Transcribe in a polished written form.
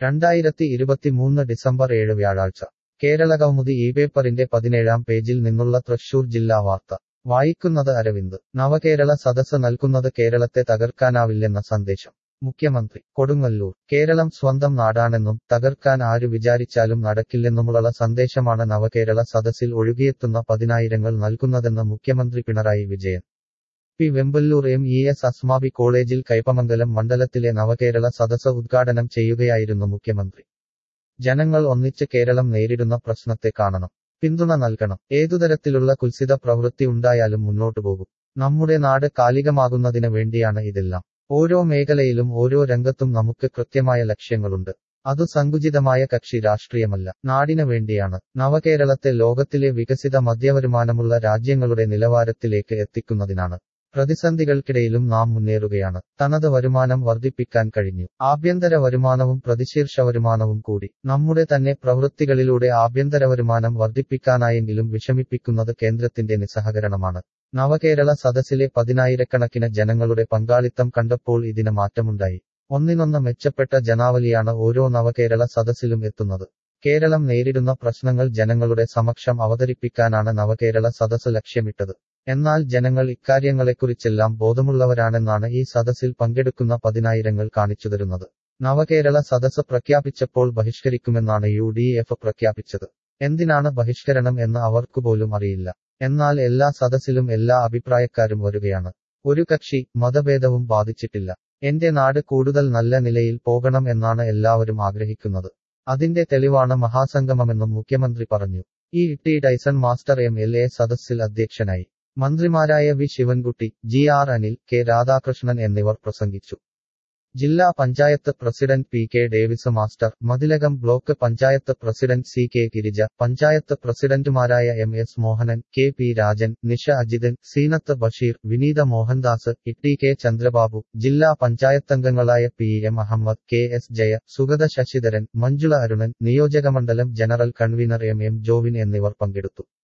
2023 December 7 വ്യാഴാഴ്ച കേരളകൗമുദി പേപ്പറിന്റെ 17-ാം പേജിൽ നിന്നുള്ള തൃശൂർ ജില്ലാ വാർത്ത വായിക്കുന്നത് അരവിന്ദ്. നവകേരള സദസ്സ് നൽകുന്നത് കേരളത്തെ തകർക്കാനാവില്ലെന്ന സന്ദേശം. മുഖ്യമന്ത്രി കൊടുങ്ങല്ലൂർ. കേരളം സ്വന്തം നാടാണെന്നും തകർക്കാൻ ആരു വിചാരിച്ചാലും നടക്കില്ലെന്നുമുള്ള സന്ദേശമാണ് നവകേരള സദസ്സിൽ ഒഴുകിയെത്തുന്ന പതിനായിരങ്ങൾ നൽകുന്നതെന്ന് മുഖ്യമന്ത്രി പിണറായി വിജയൻ. പി. വെമ്പല്ലൂർ MES അസ്മാബി കോളേജിൽ കൈപ്പമംഗലം മണ്ഡലത്തിലെ നവകേരള സദസ്സ് ഉദ്ഘാടനം ചെയ്യുകയായിരുന്നു മുഖ്യമന്ത്രി. ജനങ്ങൾ ഒന്നിച്ച് കേരളം നേരിടുന്ന പ്രശ്നത്തെ കാണണം, പിന്തുണ നൽകണം. ഏതുതരത്തിലുള്ള കുൽസിത പ്രവൃത്തി ഉണ്ടായാലും മുന്നോട്ടുപോകും. നമ്മുടെ നാട് കാലികമാകുന്നതിന് വേണ്ടിയാണ് ഇതെല്ലാം. ഓരോ മേഖലയിലും ഓരോ രംഗത്തും നമുക്ക് കൃത്യമായ ലക്ഷ്യങ്ങളുണ്ട്. അതു സങ്കുചിതമായ കക്ഷി രാഷ്ട്രീയമല്ല, നാടിന് വേണ്ടിയാണ്. നവകേരളത്തെ ലോകത്തിലെ വികസിത മധ്യവരുമാനമുള്ള രാജ്യങ്ങളുടെ നിലവാരത്തിലേക്ക് എത്തിക്കുന്നതിനാണ്. പ്രതിസന്ധികൾക്കിടയിലും നാം മുന്നേറുകയാണ്. തനത് വരുമാനം വർദ്ധിപ്പിക്കാൻ കഴിഞ്ഞു. ആഭ്യന്തര വരുമാനവും പ്രതിശീർഷ വരുമാനവും കൂടി. നമ്മുടെ തന്നെ പ്രവൃത്തികളിലൂടെ ആഭ്യന്തര വരുമാനം വർദ്ധിപ്പിക്കാനായെങ്കിലും വിഷമിപ്പിക്കുന്നത് കേന്ദ്രത്തിന്റെ നിസ്സഹകരണമാണ്. നവകേരള സദസ്സിലെ പതിനായിരക്കണക്കിന് ജനങ്ങളുടെ പങ്കാളിത്തം കണ്ടപ്പോൾ ഇതിന് മാറ്റമുണ്ടായി. ഒന്നിനൊന്ന് മെച്ചപ്പെട്ട ജനാവലിയാണ് ഓരോ നവകേരള സദസ്സിലും എത്തുന്നത്. കേരളം നേരിടുന്ന പ്രശ്നങ്ങൾ ജനങ്ങളുടെ സമക്ഷം അവതരിപ്പിക്കാനാണ് നവകേരള സദസ്സ് ലക്ഷ്യമിട്ടത്. എന്നാൽ ജനങ്ങൾ ഇക്കാര്യങ്ങളെക്കുറിച്ചെല്ലാം ബോധമുള്ളവരാണെന്നാണ് ഈ സദസ്സിൽ പങ്കെടുക്കുന്ന പതിനായിരങ്ങൾ കാണിച്ചുതരുന്നത്. നവകേരള സദസ്സ് പ്രഖ്യാപിച്ചപ്പോൾ ബഹിഷ്കരിക്കുമെന്നാണ് UDF പ്രഖ്യാപിച്ചത്. എന്തിനാണ് ബഹിഷ്കരണം എന്ന് അവർക്കുപോലും അറിയില്ല. എന്നാൽ എല്ലാ സദസ്സിലും എല്ലാ അഭിപ്രായക്കാരും വരികയാണ്. ഒരു കക്ഷി മതഭേദവും ബാധിച്ചിട്ടില്ല. എന്റെ നാട് കൂടുതൽ നല്ല നിലയിൽ പോകണം എന്നാണ് എല്ലാവരും ആഗ്രഹിക്കുന്നത്. അതിന്റെ തെളിവാണ് മഹാസംഗമമെന്നും മുഖ്യമന്ത്രി പറഞ്ഞു. ടി ഡൈസൺ മാസ്റ്റർ MLA സദസ്സിൽ അധ്യക്ഷനായി. മന്ത്രിമാരായ V. Sivankutty, GR Anil, K. Radhakrishnan എന്നിവർ പ്രസംഗിച്ചു. ജില്ലാ panchayat president PK Davis master, Mathilakam block panchayat president CK Girija, panchayat പ്രസിഡന്റുമാരായ MS മോഹനൻ, KP രാജൻ, നിഷ അജിതൻ, സീനത്ത് ബഷീർ, വിനീത മോഹൻദാസ്, TK ചന്ദ്രബാബു, ജില്ലാ പഞ്ചായത്തംഗങ്ങളായ PM അഹമ്മദ്, KS ജയ, സുഗത ശശിധരൻ, മഞ്ജുള അരുണൻ, നിയോജകമണ്ഡലം ജനറൽ കൺവീനർ MM ജോവിൻ എന്നിവർ പങ്കെടുത്തു.